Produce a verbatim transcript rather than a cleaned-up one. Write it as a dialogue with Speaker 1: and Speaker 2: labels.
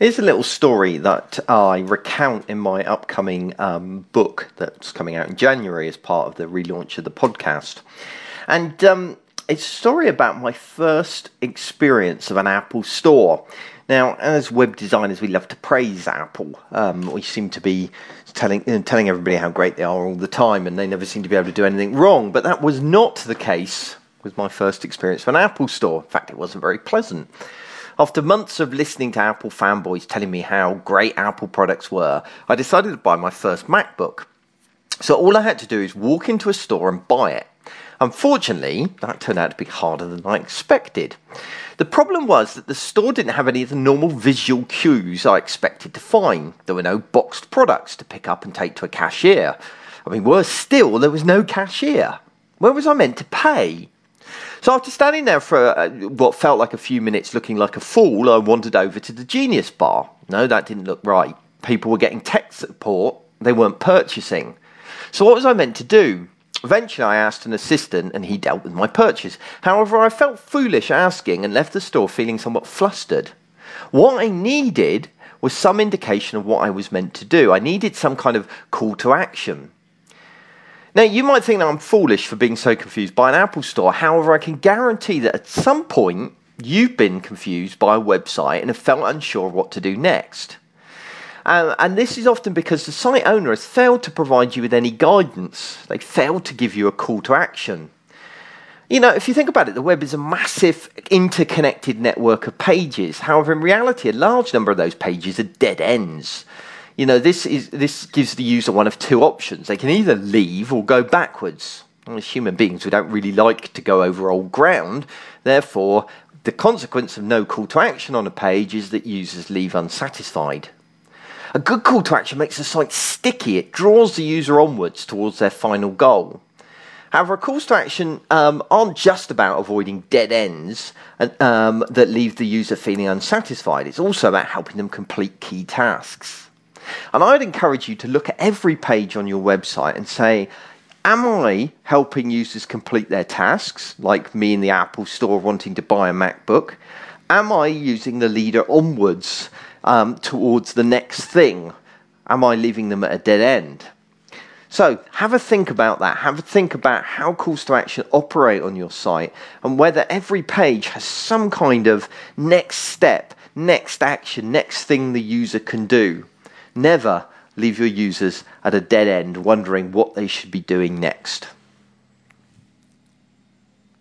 Speaker 1: Here's a little story that I recount in my upcoming um, book that's coming out in January as part of the relaunch of the podcast. And um, it's a story about my first experience of an Apple store. Now, as web designers, we love to praise Apple. Um, we seem to be telling uh, telling everybody how great they are all the time, and they never seem to be able to do anything wrong. But that was not the case with my first experience of an Apple store. In fact, it wasn't very pleasant. After months of listening to Apple fanboys telling me how great Apple products were, I decided to buy my first MacBook. So all I had to do is walk into a store and buy it. Unfortunately, that turned out to be harder than I expected. The problem was that the store didn't have any of the normal visual cues I expected to find. There were no boxed products to pick up and take to a cashier. I mean, worse still, there was no cashier. Where was I meant to pay? So after standing there for uh, what felt like a few minutes looking like a fool, I wandered over to the Genius Bar. No, that didn't look right. People were getting tech support. They weren't purchasing. So what was I meant to do? Eventually I asked an assistant and he dealt with my purchase. However, I felt foolish asking and left the store feeling somewhat flustered. What I needed was some indication of what I was meant to do. I needed some kind of call to action. Now, you might think that I'm foolish for being so confused by an Apple store. However, I can guarantee that at some point, you've been confused by a website and have felt unsure of what to do next. Um, and this is often because the site owner has failed to provide you with any guidance. They failed to give you a call to action. You know, if you think about it, the web is a massive interconnected network of pages. However, in reality, a large number of those pages are dead ends. You know, this is this gives the user one of two options. They can either leave or go backwards. And as human beings, we don't really like to go over old ground. Therefore, the consequence of no call to action on a page is that users leave unsatisfied. A good call to action makes the site sticky. It draws the user onwards towards their final goal. However, calls to action um, aren't just about avoiding dead ends and, um, that leave the user feeling unsatisfied. It's also about helping them complete key tasks. And I'd encourage you to look at every page on your website and say, am I helping users complete their tasks, like me in the Apple store wanting to buy a MacBook? Am I using the leader onwards um, towards the next thing? Am I leaving them at a dead end? So have a think about that. Have a think about how calls to action operate on your site and whether every page has some kind of next step, next action, next thing the user can do. Never leave your users at a dead end wondering what they should be doing next.